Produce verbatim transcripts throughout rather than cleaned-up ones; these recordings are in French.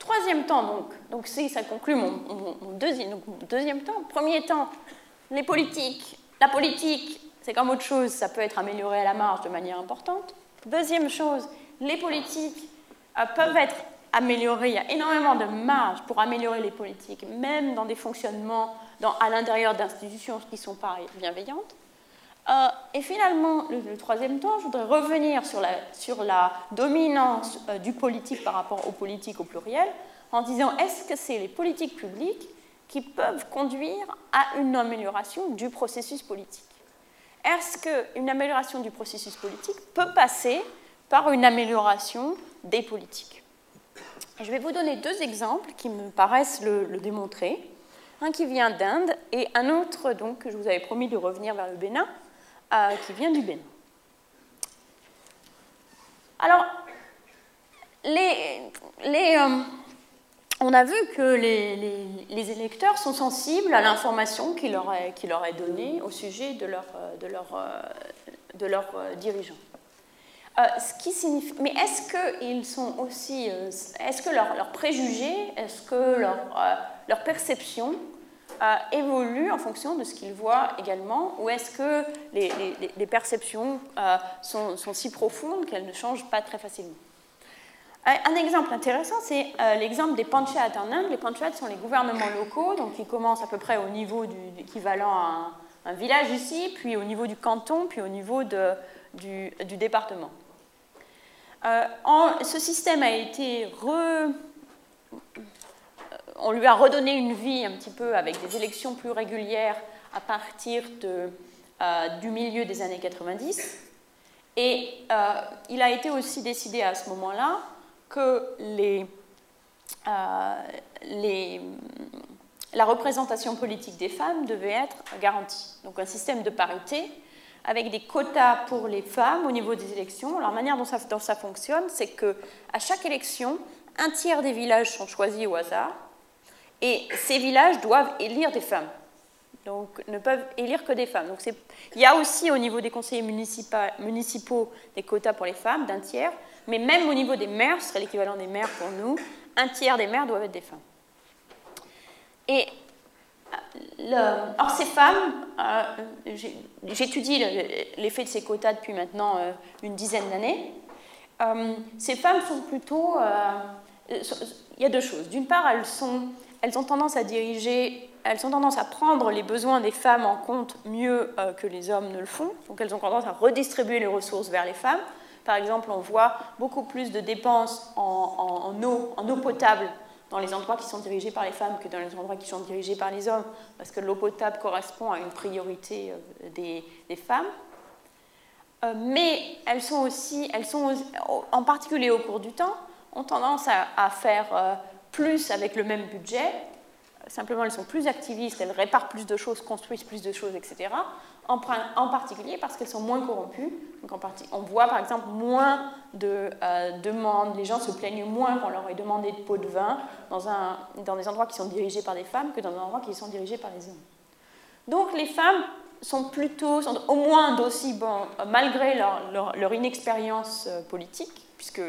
Troisième temps, donc, donc ça conclut mon, mon, mon, deuxième, donc mon deuxième temps. Premier temps, les politiques. La politique, c'est comme autre chose, ça peut être amélioré à la marge de manière importante. Deuxième chose, les politiques euh, peuvent être améliorées. Il y a énormément de marge pour améliorer les politiques, même dans des fonctionnements dans, à l'intérieur d'institutions qui ne sont pas bienveillantes. Euh, et finalement, le, le troisième temps, je voudrais revenir sur la, sur la dominance euh, du politique par rapport aux politiques au pluriel, en disant est-ce que c'est les politiques publiques qui peuvent conduire à une amélioration du processus politique? Est-ce qu'une amélioration du processus politique peut passer par une amélioration des politiques? Et je vais vous donner deux exemples qui me paraissent le, le démontrer. Un qui vient d'Inde et un autre, donc, que je vous avais promis de revenir vers le Bénin, Euh, qui vient du Bénin. Alors, les, les, euh, on a vu que les, les, les électeurs sont sensibles à l'information qui leur est, qui leur est donnée au sujet de leurs de leur, de leur dirigeants. Euh, ce qui signifie, mais est-ce qu'ils sont aussi, euh, est-ce que leurs leur préjugés, est-ce que leur, euh, leur perception Euh, évoluent en fonction de ce qu'ils voient également, ou est-ce que les, les, les perceptions euh, sont, sont si profondes qu'elles ne changent pas très facilement? Un exemple intéressant, c'est euh, l'exemple des panchayats en Inde. Les panchayats sont les gouvernements locaux, donc qui commencent à peu près au niveau du, d'équivalent à un, un village ici, puis au niveau du canton, puis au niveau de, du, du département. Euh, en, ce système a été re... On lui a redonné une vie un petit peu avec des élections plus régulières à partir de, euh, du milieu des années quatre-vingt-dix. Et euh, il a été aussi décidé à ce moment-là que les, euh, les, la représentation politique des femmes devait être garantie. Donc un système de parité avec des quotas pour les femmes au niveau des élections. La manière dont ça, dont ça fonctionne, c'est qu'à chaque élection, un tiers des villages sont choisis au hasard. Et ces villages doivent élire des femmes, donc ne peuvent élire que des femmes. Donc il y a aussi au niveau des conseillers municipaux des quotas pour les femmes, d'un tiers, mais même au niveau des maires, ce serait l'équivalent des maires pour nous, un tiers des maires doivent être des femmes. Et le, or ces femmes, euh, j'étudie l'effet de ces quotas depuis maintenant euh, une dizaine d'années, euh, ces femmes sont plutôt... Euh, il y a deux choses. D'une part, elles sont... Elles ont tendance à diriger, elles ont tendance à prendre les besoins des femmes en compte mieux euh, que les hommes ne le font. Donc elles ont tendance à redistribuer les ressources vers les femmes. Par exemple, on voit beaucoup plus de dépenses en, en, en, eau, en eau potable dans les endroits qui sont dirigés par les femmes que dans les endroits qui sont dirigés par les hommes, parce que l'eau potable correspond à une priorité euh, des, des femmes. Euh, mais elles sont aussi, elles sont aussi, en particulier au cours du temps, ont tendance à, à faire... Euh, plus avec le même budget, simplement elles sont plus activistes, elles réparent plus de choses, construisent plus de choses, et cetera. En, en particulier parce qu'elles sont moins corrompues. Donc en partie, on voit par exemple moins de euh, demandes, les gens se plaignent moins quand on leur ait demandé de pots de vin dans, un, dans des endroits qui sont dirigés par des femmes que dans des endroits qui sont dirigés par les hommes. Donc les femmes sont plutôt, sont au moins d'aussi bon, malgré leur, leur, leur inexpérience politique, puisque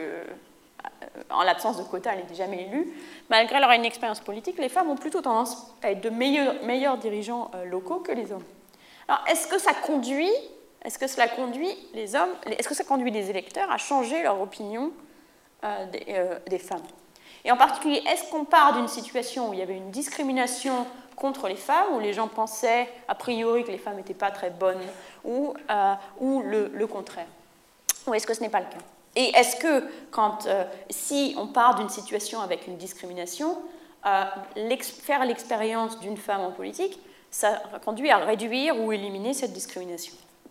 en l'absence de quotas, elles n'étaient jamais élues. Malgré leur inexpérience politique, les femmes ont plutôt tendance à être de meilleurs, meilleurs dirigeants euh, locaux que les hommes. Alors, est-ce que ça conduit, est-ce que cela conduit les hommes, est-ce que ça conduit les électeurs à changer leur opinion euh, des, euh, des femmes? Et en particulier, est-ce qu'on part d'une situation où il y avait une discrimination contre les femmes, où les gens pensaient a priori que les femmes n'étaient pas très bonnes, ou, euh, ou le, le contraire? Ou est-ce que ce n'est pas le cas? Et est-ce que, quand, euh, si on part d'une situation avec une discrimination, euh, l'ex- faire l'expérience d'une femme en politique, ça conduit à réduire ou éliminer cette discrimination?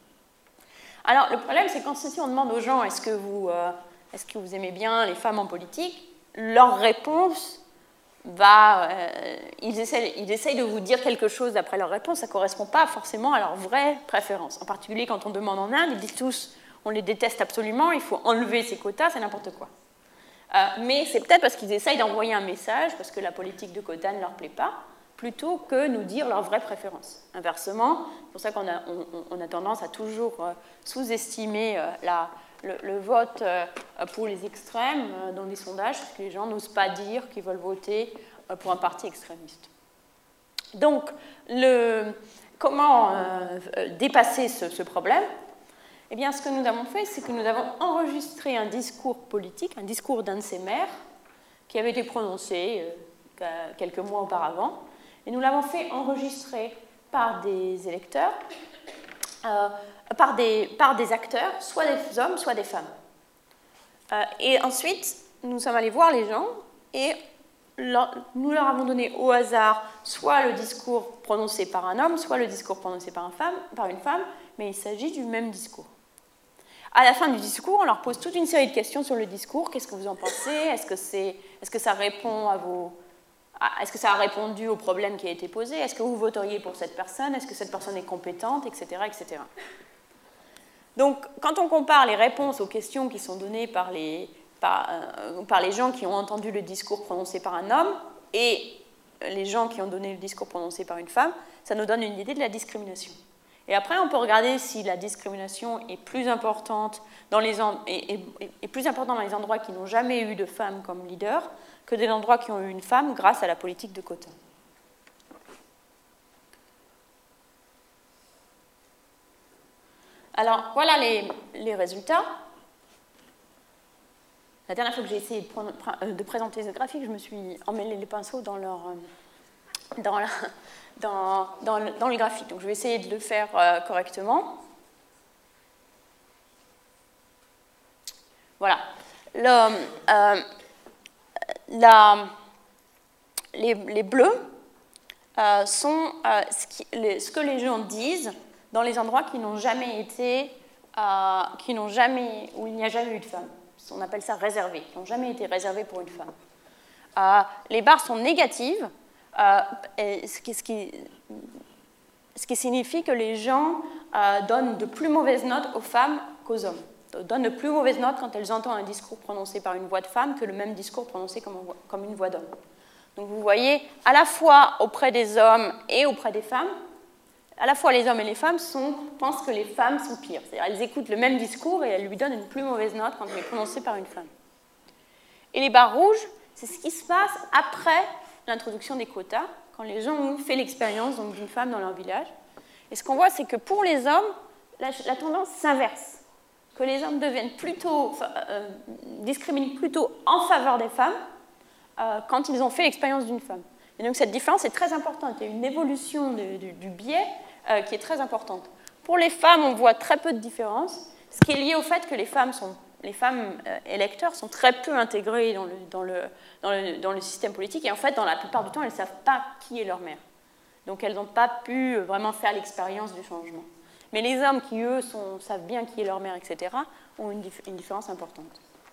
Alors, le problème, c'est quand si on demande aux gens est-ce que, vous, euh, est-ce que vous aimez bien les femmes en politique, leur réponse va... Euh, ils, essaient, ils essayent de vous dire quelque chose d'après leur réponse, ça ne correspond pas forcément à leur vraie préférence. En particulier, quand on demande en Inde, ils disent tous... On les déteste absolument, il faut enlever ces quotas, c'est n'importe quoi. Euh, mais c'est peut-être parce qu'ils essayent d'envoyer un message, parce que la politique de quotas ne leur plaît pas, plutôt que nous dire leur vraie préférence. Inversement, c'est pour ça qu'on a, on, on a tendance à toujours euh, sous-estimer euh, la, le, le vote euh, pour les extrêmes euh, dans les sondages, parce que les gens n'osent pas dire qu'ils veulent voter euh, pour un parti extrémiste. Donc, le, comment euh, dépasser ce, ce problème? Eh bien, ce que nous avons fait, c'est que nous avons enregistré un discours politique, un discours d'un de ces maires, qui avait été prononcé euh, quelques mois auparavant, et nous l'avons fait enregistrer par des électeurs, euh, par, des, par des acteurs, soit des hommes, soit des femmes. Euh, et ensuite, nous sommes allés voir les gens, et leur, nous leur avons donné au hasard soit le discours prononcé par un homme, soit le discours prononcé par, un femme, par une femme, mais il s'agit du même discours. À la fin du discours, on leur pose toute une série de questions sur le discours. Qu'est-ce que vous en pensez? Est-ce que, c'est, est-ce que ça répond à vos... Est-ce que ça a répondu au problème qui a été posé? Est-ce que vous voteriez pour cette personne? Est-ce que cette personne est compétente? Etc. et cetera. Donc, quand on compare les réponses aux questions qui sont données par les, par, euh, par les gens qui ont entendu le discours prononcé par un homme et les gens qui ont donné le discours prononcé par une femme, ça nous donne une idée de la discrimination. Et après, on peut regarder si la discrimination est plus importante dans les, en... est, est, est plus importante dans les endroits qui n'ont jamais eu de femmes comme leader que des endroits qui ont eu une femme grâce à la politique de quotas. Alors, voilà les, les résultats. La dernière fois que j'ai essayé de, prendre, de présenter ce graphique, je me suis emmêlé les pinceaux dans, leur, dans, la, dans, dans, le, dans le graphique. Donc, je vais essayer de le faire euh, correctement. Voilà. Le, euh, la, les, les bleus euh, sont euh, ce, qui, les, ce que les gens disent dans les endroits qui n'ont jamais été, euh, qui n'ont jamais, où il n'y a jamais eu de femmes. On appelle ça réservés, qui n'ont jamais été réservés pour une femme. Euh, les barres sont négatives, euh, et ce, qui, ce, qui, ce qui signifie que les gens euh, donnent de plus mauvaises notes aux femmes qu'aux hommes. Donnent de plus mauvaises notes quand elles entendent un discours prononcé par une voix de femme que le même discours prononcé comme, comme une voix d'homme. Donc vous voyez, à la fois auprès des hommes et auprès des femmes, à la fois les hommes et les femmes sont, pensent que les femmes sont pires. C'est-à-dire elles écoutent le même discours et elles lui donnent une plus mauvaise note quand il est prononcé par une femme. Et les barres rouges, c'est ce qui se passe après l'introduction des quotas, quand les gens ont fait l'expérience d'une femme dans leur village. Et ce qu'on voit, c'est que pour les hommes, la, la tendance s'inverse. Que les hommes deviennent plutôt, enfin, euh, discriminent plutôt en faveur des femmes euh, quand ils ont fait l'expérience d'une femme. Et donc cette différence est très importante. Il y a une évolution de, de, du biais euh, qui est très importante. Pour les femmes, on voit très peu de différence, ce qui est lié au fait que les femmes, sont, les femmes euh, électeurs sont très peu intégrées dans le, dans, le, dans, le, dans le système politique. Et en fait, dans la plupart du temps, elles ne savent pas qui est leur mère. Donc elles n'ont pas pu vraiment faire l'expérience du changement. Mais les hommes qui, eux, sont, savent bien qui est leur mère, et cetera, ont une, dif une différence importante.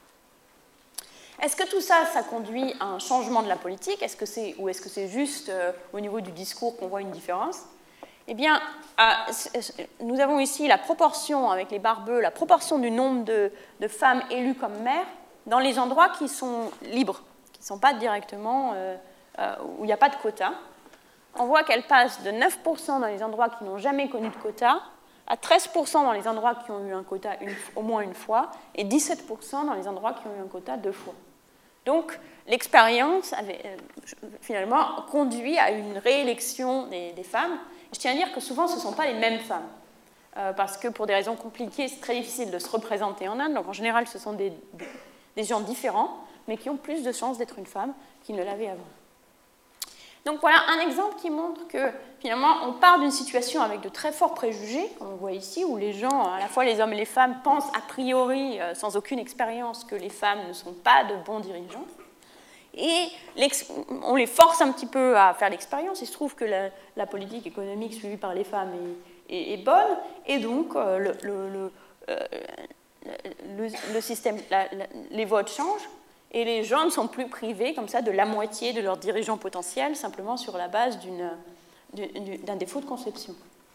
Est-ce que tout ça, ça conduit à un changement de la politique? Est-ce que c'est, ou est-ce que c'est juste euh, au niveau du discours qu'on voit une différence? Eh bien, euh, nous avons ici la proportion, avec les barres bleues, la proportion du nombre de, de femmes élues comme maires dans les endroits qui sont libres, qui ne sont pas directement, euh, euh, où il n'y a pas de quota. On voit qu'elle passe de neuf pour cent dans les endroits qui n'ont jamais connu de quota à treize pour cent dans les endroits qui ont eu un quota une, au moins une fois, et dix-sept pour cent dans les endroits qui ont eu un quota deux fois. Donc, l'expérience avait euh, finalement conduit à une réélection des, des femmes. Je tiens à dire que souvent, ce ne sont pas les mêmes femmes, euh, parce que pour des raisons compliquées, c'est très difficile de se représenter en Inde. Donc, en général, ce sont des, des, des gens différents, mais qui ont plus de chances d'être une femme qu'ils ne l'avaient avant. Donc voilà un exemple qui montre que finalement on part d'une situation avec de très forts préjugés, comme on voit ici, où les gens, à la fois les hommes et les femmes, pensent a priori, euh, sans aucune expérience, que les femmes ne sont pas de bons dirigeants. Et on les force un petit peu à faire l'expérience. Il se trouve que la, la politique économique suivie par les femmes est, est, est bonne, et donc euh, le, le, le, euh, le, le système, la, la, les votes changent. Et les gens ne sont plus privés, comme ça, de la moitié de leurs dirigeants potentiels, simplement sur la base d'un défaut de conception.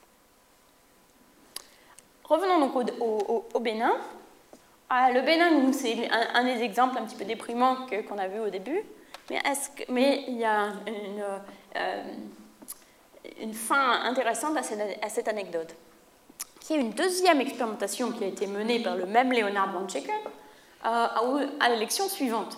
Revenons donc au, au, au Bénin. Ah, le Bénin, c'est un, un des exemples un petit peu déprimants qu'on a vu au début, mais, que, mais il y a une, euh, une fin intéressante à cette, à cette anecdote, qui est une deuxième expérimentation qui a été menée par le même Leonard von Schaeken euh, à l'élection suivante.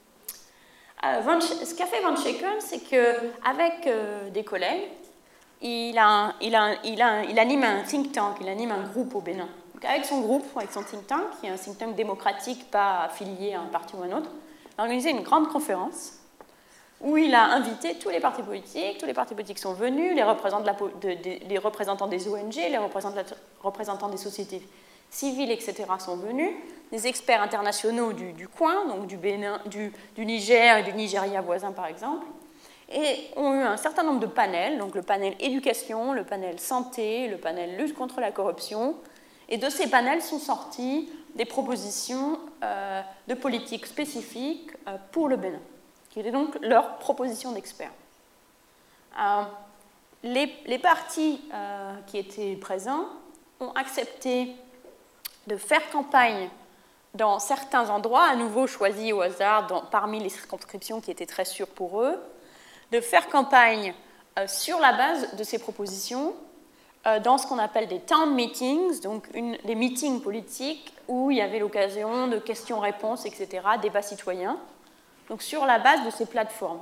Euh, von, ce qu'a fait von Schaeken, c'est qu'avec euh, des collègues, il, a, il, a, il, a, il anime un think tank, il anime un groupe au Bénin. Donc avec son groupe, avec son think tank, qui est un think tank démocratique, pas affilié à un parti ou à un autre, il a organisé une grande conférence où il a invité tous les partis politiques, tous les partis politiques sont venus, les représentants, de la, de, de, les représentants des O N G, les représentants, représentants des sociétés civiles, et cetera sont venus, des experts internationaux du, du coin, donc du, Bénin, du, du Niger et du Nigeria voisin par exemple, et ont eu un certain nombre de panels, donc le panel éducation, le panel santé, le panel lutte contre la corruption, et de ces panels sont sorties des propositions euh, de politique spécifiques euh, pour le Bénin, qui étaient donc leurs propositions d'experts. Euh, les, les partis euh, qui étaient présents ont accepté de faire campagne dans certains endroits, à nouveau choisis au hasard dans, parmi les circonscriptions qui étaient très sûres pour eux, de faire campagne euh, sur la base de ces propositions euh, dans ce qu'on appelle des town meetings, donc une, des meetings politiques où il y avait l'occasion de questions-réponses, et cetera, débats citoyens, donc sur la base de ces plateformes.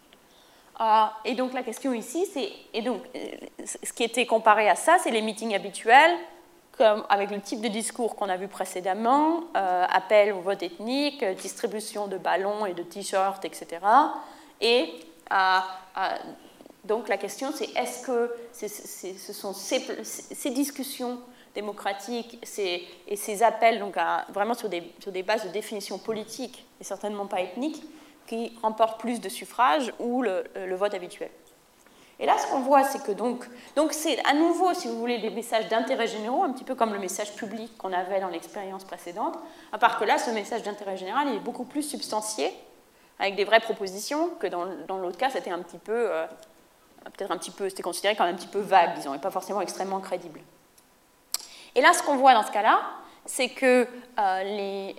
Euh, et donc la question ici, c'est, et donc ce qui était comparé à ça, c'est les meetings habituels, comme avec le type de discours qu'on a vu précédemment, euh, appel au vote ethnique, distribution de ballons et de t-shirts, et cetera. Et euh, euh, donc la question, c'est est-ce que c'est, c'est, ce sont ces, ces discussions démocratiques ces, et ces appels donc à, vraiment sur des, sur des bases de définition politique et certainement pas ethnique qui remportent plus de suffrages ou le, le vote habituel. Et là, ce qu'on voit, c'est que donc, donc c'est à nouveau, si vous voulez, des messages d'intérêt généraux, un petit peu comme le message public qu'on avait dans l'expérience précédente, à part que là, ce message d'intérêt général il est beaucoup plus substantié, avec des vraies propositions, que dans, dans l'autre cas, c'était un petit peu, euh, peut-être un petit peu, c'était considéré comme un petit peu vague, disons, et pas forcément extrêmement crédible. Et là, ce qu'on voit dans ce cas-là, c'est que euh, les,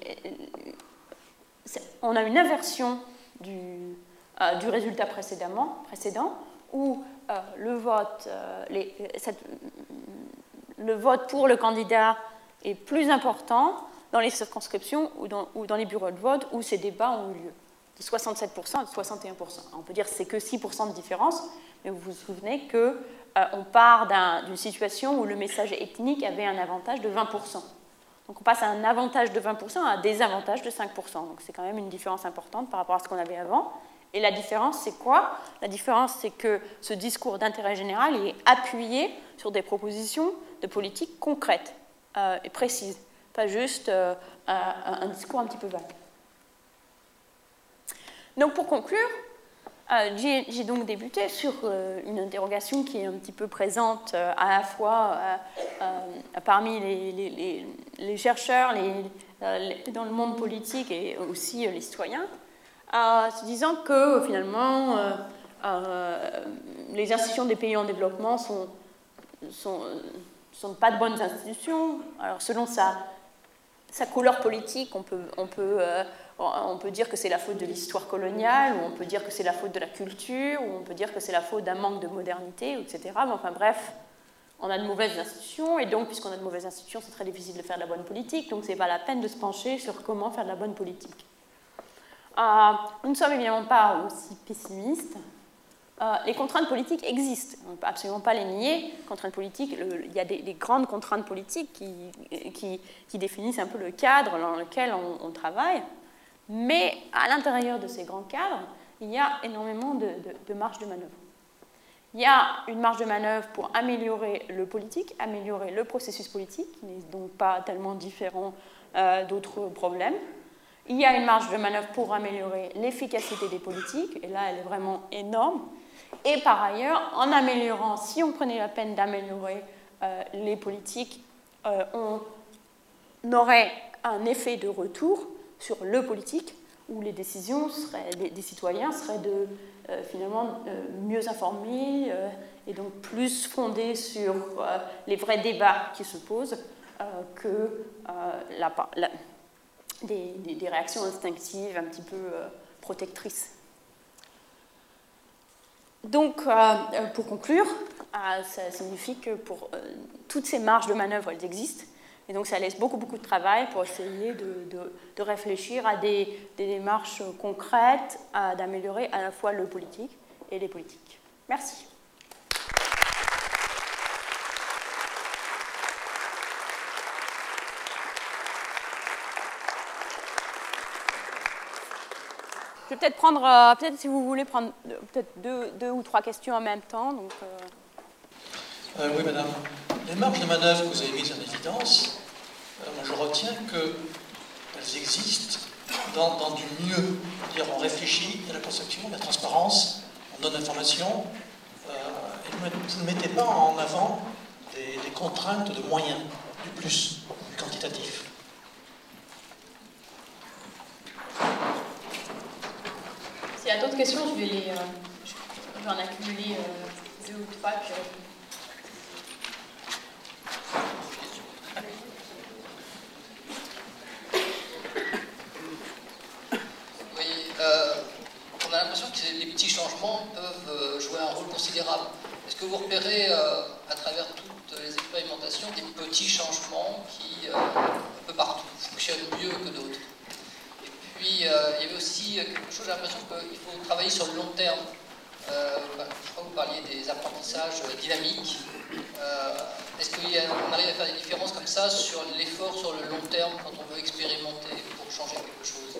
on a une inversion du, euh, du résultat précédemment, précédent, où euh, le, vote, euh, les, cette, le vote pour le candidat est plus important dans les circonscriptions ou dans, ou dans les bureaux de vote où ces débats ont eu lieu, de soixante-sept pour cent à soixante et un pour cent. On peut dire que c'est que six pour cent de différence, mais vous vous souvenez qu'on euh, part d'un, d'une situation où le message ethnique avait un avantage de vingt pour cent. Donc on passe à un avantage de vingt pour cent à un désavantage de cinq pour cent. Donc c'est quand même une différence importante par rapport à ce qu'on avait avant. Et la différence, c'est quoi? La différence, c'est que ce discours d'intérêt général est appuyé sur des propositions de politique concrètes euh, et précises, pas juste euh, un, un discours un petit peu vague. Donc pour conclure, euh, j'ai, j'ai donc débuté sur euh, une interrogation qui est un petit peu présente euh, à la fois euh, euh, parmi les, les, les, les chercheurs, les, les, dans le monde politique et aussi euh, les citoyens, en se disant que finalement euh, euh, les institutions des pays en développement sont, sont, sont pas de bonnes institutions. Alors selon sa, sa couleur politique, on peut, on, peut, euh, on peut dire que c'est la faute de l'histoire coloniale, ou on peut dire que c'est la faute de la culture, ou on peut dire que c'est la faute d'un manque de modernité, et cetera. Mais enfin bref, on a de mauvaises institutions, et donc puisqu'on a de mauvaises institutions, c'est très difficile de faire de la bonne politique, donc c'est pas la peine de se pencher sur comment faire de la bonne politique. Euh, nous ne sommes évidemment pas aussi pessimistes. Euh, les contraintes politiques existent, on ne peut absolument pas les nier. Contraintes politiques, le, il y a des, des grandes contraintes politiques qui, qui, qui définissent un peu le cadre dans lequel on, on travaille, mais à l'intérieur de ces grands cadres, il y a énormément de, de, de marge de manœuvre. Il y a une marge de manœuvre pour améliorer le politique, améliorer le processus politique, qui n'est donc pas tellement différent euh, d'autres problèmes. Il y a une marge de manœuvre pour améliorer l'efficacité des politiques, et là, elle est vraiment énorme. Et par ailleurs, en améliorant, si on prenait la peine d'améliorer euh, les politiques, euh, on aurait un effet de retour sur le politique, où les décisions seraient, des, des citoyens seraient de, euh, finalement euh, mieux informés euh, et donc plus fondés sur euh, les vrais débats qui se posent euh, que euh, la, la Des, des, des réactions instinctives un petit peu euh, protectrices. Donc, euh, pour conclure, euh, ça signifie que pour euh, toutes ces marges de manœuvre, elles existent. Et donc ça laisse beaucoup, beaucoup de travail pour essayer de, de, de réfléchir à des, des démarches concrètes, d'améliorer à la fois le politique et les politiques. Merci. Je vais peut-être prendre, euh, peut-être si vous voulez prendre euh, peut-être deux, deux ou trois questions en même temps. Donc, euh... Euh, oui, madame. Les marges de manœuvre que vous avez mises en évidence, euh, moi je retiens qu'elles existent dans, dans du mieux. C'est-à-dire on réfléchit à la conception, à la transparence, on donne l'information, euh, et vous ne mettez pas en avant des, des contraintes de moyens, du plus, du quantitatif. S'il y a d'autres questions, je vais les, euh, je vais en accumuler euh, deux ou trois. Puis... Oui, euh, on a l'impression que les petits changements peuvent jouer un rôle considérable. Est-ce que vous repérez, euh, à travers toutes les expérimentations, des petits changements qui, euh, un peu partout, fonctionnent mieux que d'autres? Puis, euh, il y avait aussi quelque chose, j'ai l'impression qu'il faut travailler sur le long terme. Euh, bah, je crois que vous parliez des apprentissages dynamiques. Euh, Est-ce qu'on arrive à faire des différences comme ça sur l'effort sur le long terme quand on veut expérimenter pour changer quelque chose?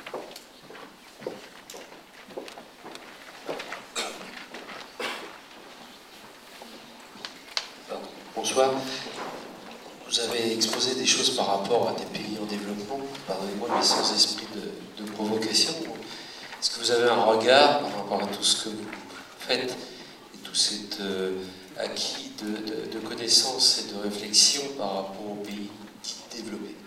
Bonsoir. Vous avez exposé des choses par rapport à des pays en développement, pardonnez-moi, mais sans esprit de, de provocation. Est-ce que vous avez un regard par rapport à tout ce que vous faites et tout cet euh, acquis de, de, de connaissances et de réflexion par rapport aux pays développés?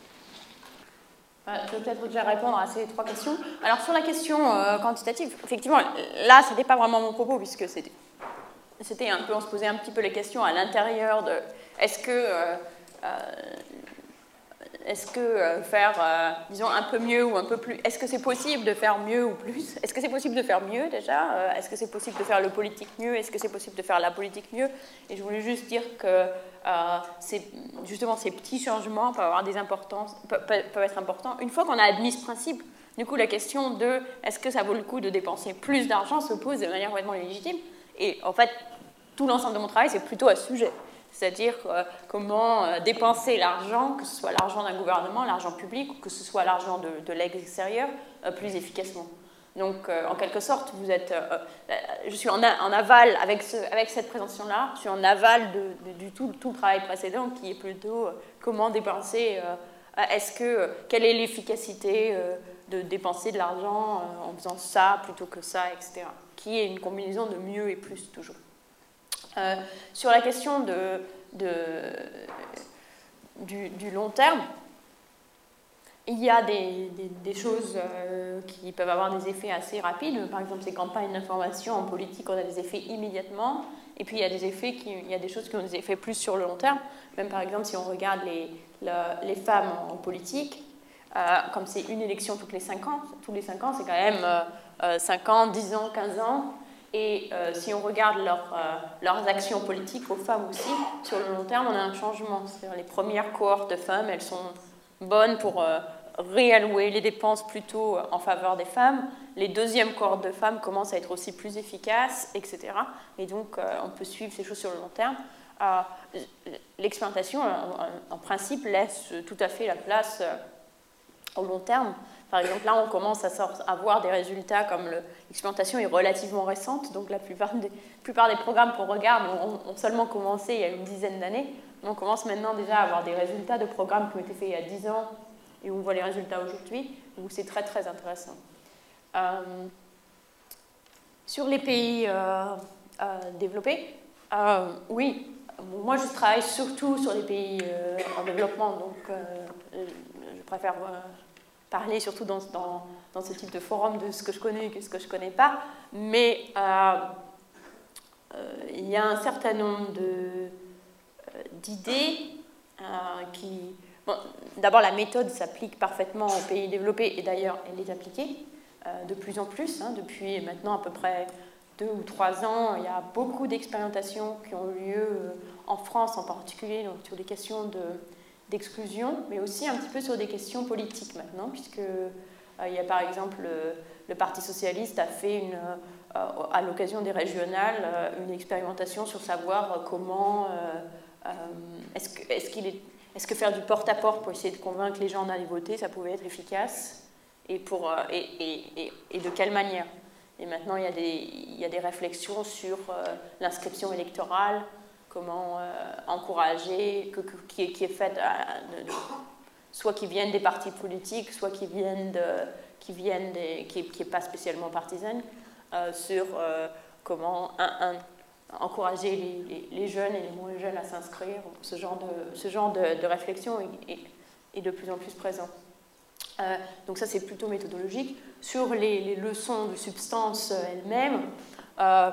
Je vais peut-être déjà répondre à ces trois questions. Alors sur la question euh, quantitative, effectivement, là, ce n'était pas vraiment mon propos, puisque c'était, c'était un peu, on se posait un petit peu les questions à l'intérieur de est-ce que, euh, euh, est-ce que euh, faire, euh, disons, un peu mieux ou un peu plus, est-ce que c'est possible de faire mieux ou plus? Est-ce que c'est possible de faire mieux déjà? euh, Est-ce que c'est possible de faire le politique mieux? Est-ce que c'est possible de faire la politique mieux? Et je voulais juste dire que euh, c'est, justement ces petits changements peuvent avoir des importances, peuvent, peuvent être importants. Une fois qu'on a admis ce principe, du coup la question de est-ce que ça vaut le coup de dépenser plus d'argent se pose de manière complètement légitime. Et en fait, tout l'ensemble de mon travail, c'est plutôt à ce sujet. C'est-à-dire euh, comment euh, dépenser l'argent, que ce soit l'argent d'un gouvernement, l'argent public, ou que ce soit l'argent de, de l'extérieur, euh, plus efficacement. Donc, euh, en quelque sorte, vous êtes, euh, euh, je suis en, a, en aval, avec, ce, avec cette présentation-là, je suis en aval de, de, du tout, tout le travail précédent, qui est plutôt euh, comment dépenser, euh, est-ce que, euh, quelle est l'efficacité euh, de dépenser de l'argent euh, en faisant ça plutôt que ça, et cetera. Qui est une combinaison de mieux et plus, toujours. Euh, sur la question de, de, du, du long terme, il y a des, des, des choses euh, qui peuvent avoir des effets assez rapides. Par exemple, ces campagnes d'information en politique, on a des effets immédiatement. Et puis, il y a des effets qui, il y a des choses qui ont des effets plus sur le long terme. Même, par exemple, si on regarde les, la, les femmes en politique, euh, comme c'est une élection toutes les cinq ans, tous les cinq ans, c'est quand même euh, cinq ans, dix ans, quinze ans. Et euh, si on regarde leur, euh, leurs actions politiques aux femmes aussi, sur le long terme, on a un changement. C'est-à-dire les premières cohortes de femmes, elles sont bonnes pour euh, réallouer les dépenses plutôt en faveur des femmes. Les deuxièmes cohortes de femmes commencent à être aussi plus efficaces, et cetera. Et donc, euh, on peut suivre ces choses sur le long terme. Euh, l'expérimentation, en, en principe, laisse tout à fait la place euh, au long terme. Par exemple, là, on commence à, sort, à voir des résultats comme l'expérimentation est relativement récente, donc la plupart des, la plupart des programmes qu'on regarde ont, ont seulement commencé il y a une dizaine d'années. On commence maintenant déjà à avoir des résultats de programmes qui ont été faits il y a dix ans et où on voit les résultats aujourd'hui, où c'est très très intéressant. Euh, sur les pays euh, euh, développés, euh, oui, moi je travaille surtout sur les pays euh, en développement, donc euh, je préfère... Euh, parler surtout dans, dans, dans ce type de forum de ce que je connais et de ce que je ne connais pas, mais euh, euh, il y a un certain nombre de, euh, d'idées euh, qui... Bon, d'abord, la méthode s'applique parfaitement aux pays développés, et d'ailleurs, elle est appliquée euh, de plus en plus, hein, depuis maintenant à peu près deux ou trois ans, il y a beaucoup d'expérimentations qui ont eu lieu en France en particulier, donc sur des questions de, d'exclusion, mais aussi un petit peu sur des questions politiques maintenant, puisque euh, il y a par exemple le, le Parti socialiste a fait une, euh, à l'occasion des régionales euh, une expérimentation sur savoir comment euh, euh, est-ce que, est-ce qu'il est, est-ce que faire du porte-à-porte pour essayer de convaincre les gens d'aller voter, ça pouvait être efficace, et, pour, euh, et, et, et, et de quelle manière. Et maintenant, il y a des, il y a des réflexions sur euh, l'inscription électorale, comment euh, encourager, que, que, qui, est, qui est faite, à, de, de, soit qui viennent des partis politiques, soit qui viennent, de, qui viennent des, qui n'est pas spécialement partisane, euh, sur euh, comment un, un, encourager les, les, les jeunes et les moins jeunes à s'inscrire. Ce genre de, ce genre de, de réflexion est, est, est de plus en plus présent. Euh, donc ça, c'est plutôt méthodologique. Sur les, les leçons de substance elles-mêmes, euh,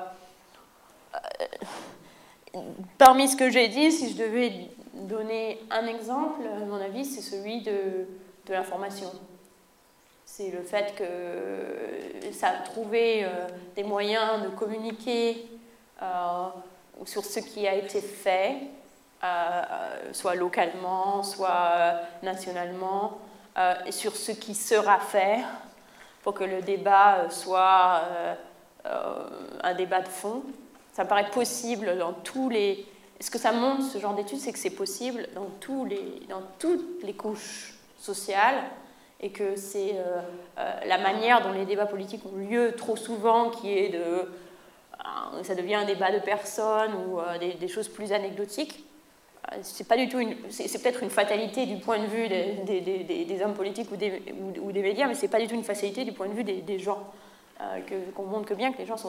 euh, parmi ce que j'ai dit, si je devais donner un exemple, à mon avis, c'est celui de, de l'information. C'est le fait que ça a trouvé euh, des moyens de communiquer euh, sur ce qui a été fait, euh, soit localement, soit nationalement, Euh, et sur ce qui sera fait pour que le débat soit euh, euh, un débat de fond. Ça me paraît possible dans tous les... Ce que ça montre, ce genre d'études, c'est que c'est possible dans, tous les, dans toutes les couches sociales et que c'est euh, euh, la manière dont les débats politiques ont lieu trop souvent qui est de... Euh, ça devient un débat de personnes ou euh, des, des choses plus anecdotiques. C'est pas du tout une, c'est, c'est peut-être une fatalité du point de vue des, des, des, des hommes politiques ou des, ou, ou des médias, mais c'est pas du tout une fatalité du point de vue des, des gens. Euh, que, qu'on montre que bien que les gens sont,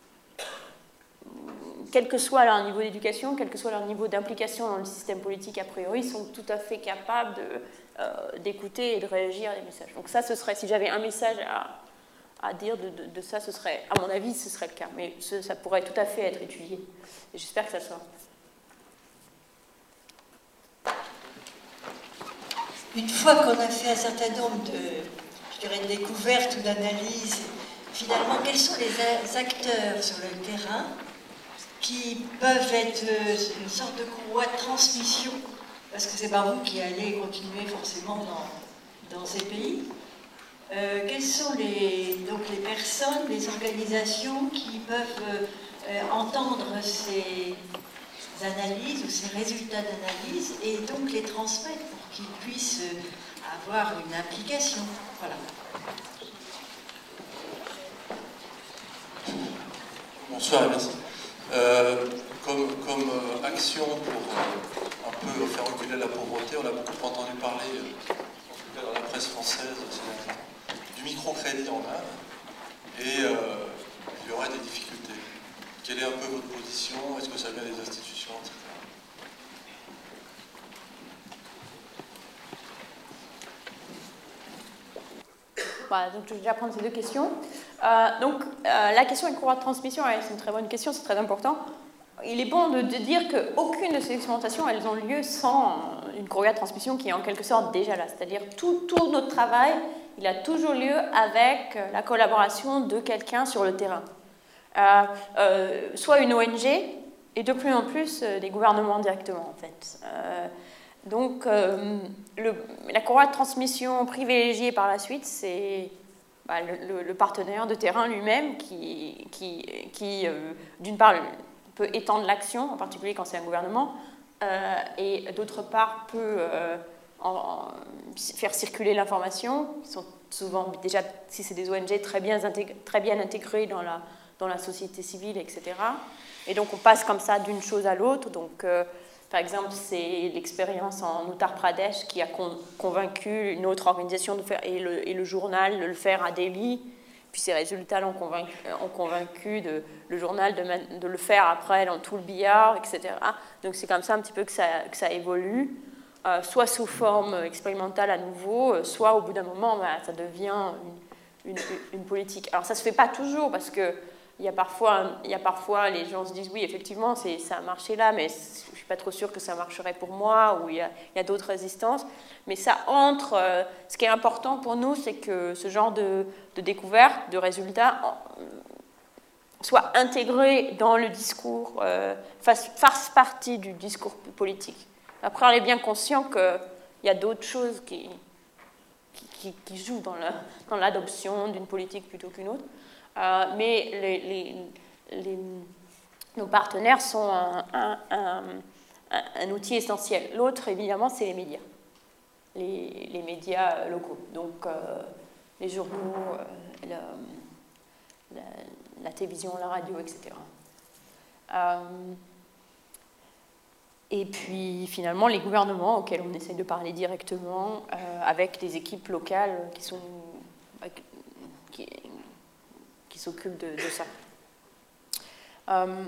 quel que soit leur niveau d'éducation, quel que soit leur niveau d'implication dans le système politique a priori, sont tout à fait capables de, euh, d'écouter et de réagir à des messages. Donc ça, ce serait, si j'avais un message à, à dire de, de, de ça, ce serait, à mon avis, ce serait le cas. Mais ce, ça pourrait tout à fait être étudié. Et j'espère que ça sera. Une fois qu'on a fait un certain nombre de, je dirais, de découvertes ou d'analyses, finalement, quels sont les acteurs sur le terrain qui peuvent être une sorte de courroie de transmission, parce que c'est pas vous qui allez continuer forcément dans, dans ces pays. Euh, quelles sont les, donc les personnes, les organisations qui peuvent euh, entendre ces analyses ou ces résultats d'analyse et donc les transmettre pour qu'ils puissent avoir une implication. Voilà. Bonsoir et merci. Euh, comme, comme euh, action pour euh, un peu faire reculer la pauvreté, on a beaucoup entendu parler, euh, en tout cas dans la presse française, du microcrédit en Inde, et euh, il y aurait des difficultés. Quelle est un peu votre position? Est-ce que ça vient des institutions, et cetera. Voilà, donc je vais déjà prendre ces deux questions. Euh, donc, euh, la question des courroies de transmission, ouais, c'est une très bonne question, c'est très important. Il est bon de, de dire qu'aucune de ces expérimentations, elles ont lieu sans une courroie de transmission qui est en quelque sorte déjà là. C'est-à-dire tout, tout notre travail, il a toujours lieu avec la collaboration de quelqu'un sur le terrain. Euh, euh, soit une O N G, et de plus en plus euh, des gouvernements directement, en fait. Euh, donc, euh, le, la courroie de transmission privilégiée par la suite, c'est bah, le, le, le partenaire de terrain lui-même qui, qui, qui euh, d'une part, peut étendre l'action, en particulier quand c'est un gouvernement, euh, et d'autre part, peut euh, en, en, faire circuler l'information, qui sont souvent, déjà, si c'est des O N G, très bien, intégrés, très bien intégrés dans la dans la société civile, et cetera. Et donc, on passe comme ça d'une chose à l'autre. Donc, euh, par exemple, c'est l'expérience en Uttar Pradesh qui a con convaincu une autre organisation de faire, et, le, et le journal de le faire à Delhi. Puis ces résultats ont convaincu, ont convaincu de, le journal de, de le faire après dans tout le Bihar, et cetera. Donc, c'est comme ça un petit peu que ça, que ça évolue, euh, soit sous forme expérimentale à nouveau, soit au bout d'un moment, bah, ça devient une, une, une politique. Alors, ça ne se fait pas toujours parce que Il y, a parfois, il y a parfois, les gens se disent, oui, effectivement, ça a marché là, mais je ne suis pas trop sûre que ça marcherait pour moi, ou il y a, il y a d'autres résistances. Mais ça entre... Euh, ce qui est important pour nous, c'est que ce genre de, de découverte, de résultats, soit intégré dans le discours, euh, fasse, fasse partie du discours politique. Après, on est bien conscient qu'il y a d'autres choses qui, qui, qui, qui jouent dans, la, dans l'adoption d'une politique plutôt qu'une autre. Euh, mais les, les, les, nos partenaires sont un, un, un, un outil essentiel. L'autre, évidemment, c'est les médias. Les, les médias locaux. Donc, euh, les journaux, euh, la, la, la télévision, la radio, et cetera. Euh, et puis, finalement, les gouvernements auxquels on essaie de parler directement, euh, avec des équipes locales qui sont... qui, qui s'occupent de, de ça. Euh,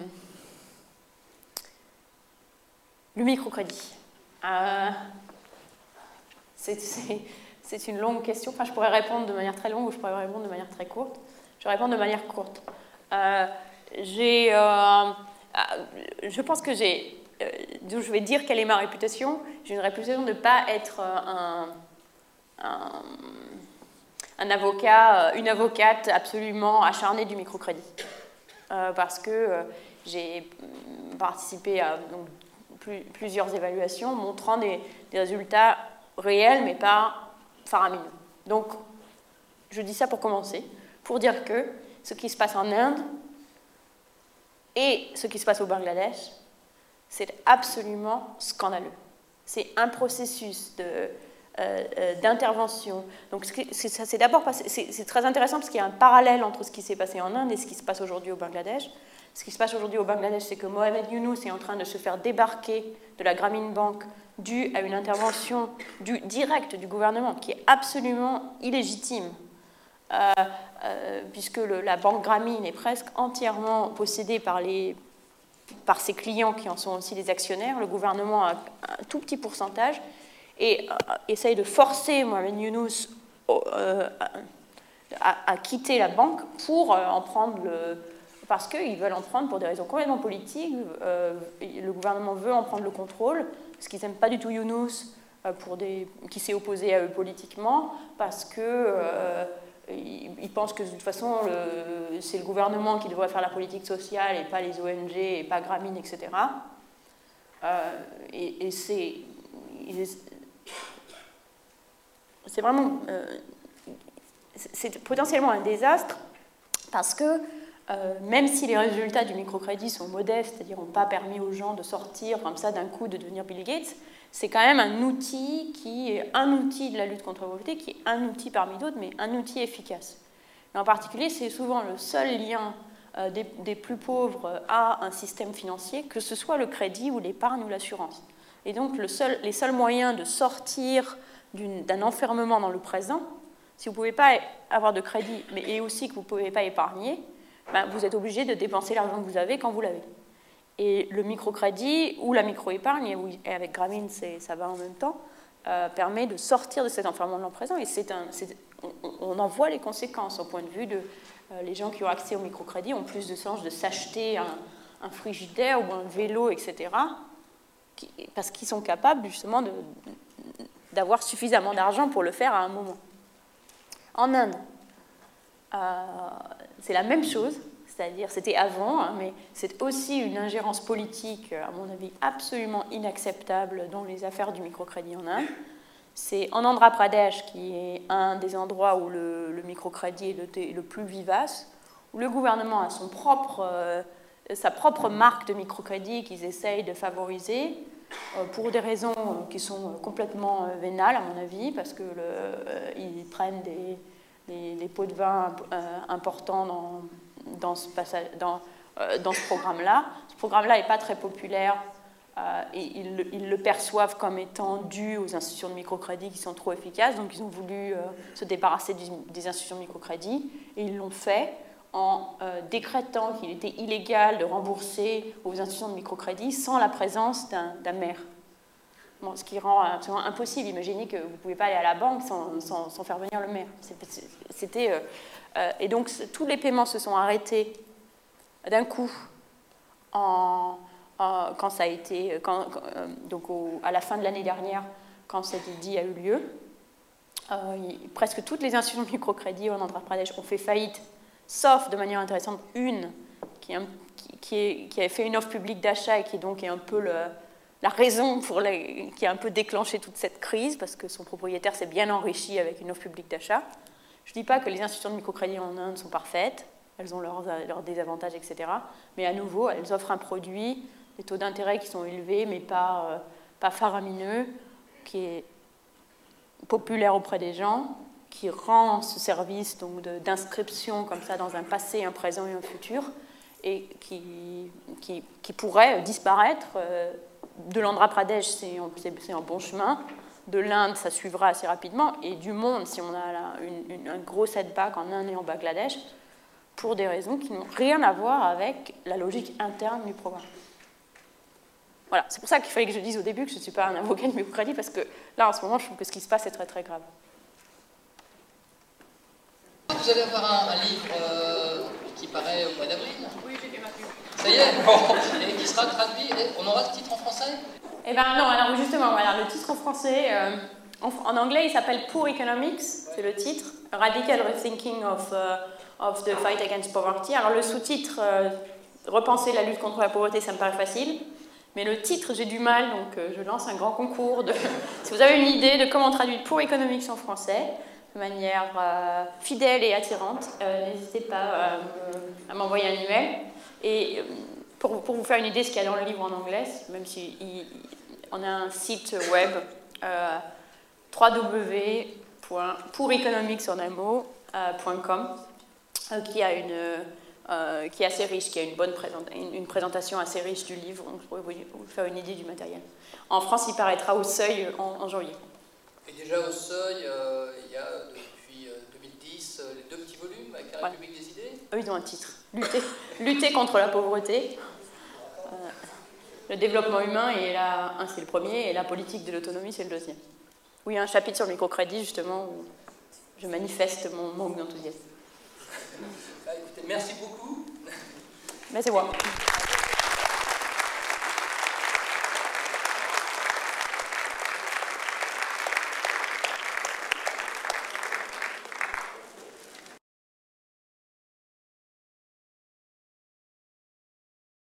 le microcrédit. Euh, c'est, c'est, c'est une longue question. Enfin, je pourrais répondre de manière très longue ou je pourrais répondre de manière très courte. Je vais répondre de manière courte. Euh, j'ai, euh, je pense que j'ai... Euh, je vais dire quelle est ma réputation. J'ai une réputation de ne pas être un... un un avocat, une avocate absolument acharnée du microcrédit. Euh, parce que euh, j'ai participé à donc, plus, plusieurs évaluations montrant des, des résultats réels, mais pas faramineux. Donc, je dis ça pour commencer, pour dire que ce qui se passe en Inde et ce qui se passe au Bangladesh, c'est absolument scandaleux. C'est un processus de... Euh, d'intervention. Donc c'est, c'est d'abord c'est, c'est très intéressant parce qu'il y a un parallèle entre ce qui s'est passé en Inde et ce qui se passe aujourd'hui au Bangladesh. Ce qui se passe aujourd'hui au Bangladesh, c'est que Mohamed Yunus est en train de se faire débarquer de la Grameen Bank due à une intervention du, directe du gouvernement qui est absolument illégitime, euh, euh, puisque le, la banque Grameen est presque entièrement possédée par, les, par ses clients qui en sont aussi les actionnaires. Le gouvernement a un tout petit pourcentage et euh, essaye de forcer Mohamed Yunus euh, à, à quitter la banque pour euh, en prendre le... parce qu'ils veulent en prendre pour des raisons complètement politiques. Euh, le gouvernement veut en prendre le contrôle, parce qu'ils n'aiment pas du tout Yunus, euh, pour des, qui s'est opposé à eux politiquement, parce qu'ils euh, ils pensent que de toute façon, le, c'est le gouvernement qui devrait faire la politique sociale, et pas les O N G, et pas Grameen, et cetera. Euh, et, et c'est... C'est vraiment, euh, c'est potentiellement un désastre parce que euh, même si les résultats du microcrédit sont modestes, c'est-à-dire n'ont pas permis aux gens de sortir comme ça d'un coup, de devenir Bill Gates, c'est quand même un outil qui est un outil de la lutte contre la pauvreté, qui est un outil parmi d'autres, mais un outil efficace. Et en particulier, c'est souvent le seul lien euh, des, des plus pauvres à un système financier, que ce soit le crédit ou l'épargne ou l'assurance. Et donc, le seul, les seuls moyens de sortir d'un enfermement dans le présent, si vous ne pouvez pas avoir de crédit, mais et aussi que vous ne pouvez pas épargner, ben vous êtes obligé de dépenser l'argent que vous avez quand vous l'avez. Et le microcrédit ou la micro-épargne, et avec Grameen ça va en même temps, euh, permet de sortir de cet enfermement dans le présent. Et c'est un, c'est, on, on en voit les conséquences au point de vue de euh, les gens qui ont accès au microcrédit ont plus de chances de s'acheter un, un frigidaire ou un vélo, et cetera, qui, parce qu'ils sont capables justement de... d'avoir suffisamment d'argent pour le faire à un moment. En Inde, euh, c'est la même chose, c'est-à-dire, c'était avant, hein, mais c'est aussi une ingérence politique, à mon avis, absolument inacceptable dans les affaires du microcrédit en Inde. C'est en Andhra Pradesh, qui est un des endroits où le, le microcrédit est le, le plus vivace, où le gouvernement a son propre, euh, sa propre marque de microcrédit qu'ils essayent de favoriser, pour des raisons qui sont complètement vénales, à mon avis, parce qu'ils euh, prennent des, des, des pots de vin euh, importants dans, dans ce, dans, euh, dans ce programme-là. Ce programme-là n'est pas très populaire euh, et ils, ils le perçoivent comme étant dû aux institutions de microcrédit qui sont trop efficaces, donc ils ont voulu euh, se débarrasser du, des institutions de microcrédit, et ils l'ont fait en euh, décrétant qu'il était illégal de rembourser aux institutions de microcrédit sans la présence d'un, d'un maire. Bon, ce qui rend absolument impossible. Imaginez que vous ne pouvez pas aller à la banque sans, sans, sans faire venir le maire. C'était, euh, euh, et donc, tous les paiements se sont arrêtés d'un coup en, en, quand ça a été, quand, euh, donc au, à la fin de l'année dernière, quand cet édit a eu lieu. Euh, il, presque toutes les institutions de microcrédit en Andhra Pradesh ont fait faillite, sauf de manière intéressante une qui, est un, qui, qui, est, qui a fait une offre publique d'achat et qui donc est un peu le, la raison pour les, qui a un peu déclenché toute cette crise, parce que son propriétaire s'est bien enrichi avec une offre publique d'achat. Je ne dis pas que les institutions de microcrédit en Inde sont parfaites, elles ont leurs, leurs désavantages, et cetera. Mais à nouveau, elles offrent un produit, des taux d'intérêt qui sont élevés, mais pas, euh, pas faramineux, qui est populaire auprès des gens, qui rend ce service donc d'inscription comme ça dans un passé, un présent et un futur, et qui, qui, qui pourrait disparaître. De l'Andhra Pradesh, c'est en bon chemin. De l'Inde, ça suivra assez rapidement. Et du monde, si on a là une, une, un gros setback en Inde et en Bangladesh, pour des raisons qui n'ont rien à voir avec la logique interne du programme. Voilà, c'est pour ça qu'il fallait que je dise au début que je ne suis pas un avocat de microcrédit, parce que là, en ce moment, je trouve que ce qui se passe est très, très grave. Vous allez avoir un, un livre euh, qui paraît au mois d'avril. Oui, j'ai fait ma pub. Ça y est, bon, et qui sera traduit. On aura le titre en français? Eh bien non, alors justement, voilà, le titre en français, euh, en, en anglais, il s'appelle Poor Economics, c'est le titre, Radical Rethinking of, uh, of the Fight Against Poverty. Alors le sous-titre, euh, Repenser la lutte contre la pauvreté, ça me paraît facile, mais le titre, j'ai du mal, donc euh, je lance un grand concours. De... si vous avez une idée de comment traduire Poor Economics en français, de manière euh, fidèle et attirante, euh, n'hésitez pas euh, à m'envoyer un email. Et euh, pour, pour vous faire une idée de ce qu'il y a dans le livre en anglais, même si il, on a un site web euh, w w w point pour economics en un mot point com euh, qui a une euh, qui est assez riche, qui a une bonne présenta une, une présentation assez riche du livre, donc je pourrais vous, vous faire une idée du matériel. En France, il paraîtra au Seuil en, en janvier. Et déjà au Seuil, euh, il y a depuis euh, deux mille dix euh, les deux petits volumes avec la République ouais. des idées. Eux, ils ont un titre. Lutter, lutter contre la pauvreté. Euh, le développement humain, et là, un, c'est le premier, et la politique de l'autonomie, c'est le deuxième. Oui, il y a un chapitre sur le microcrédit, justement, où je manifeste mon manque d'enthousiasme. Bah, écoutez, merci beaucoup. Mais c'est moi.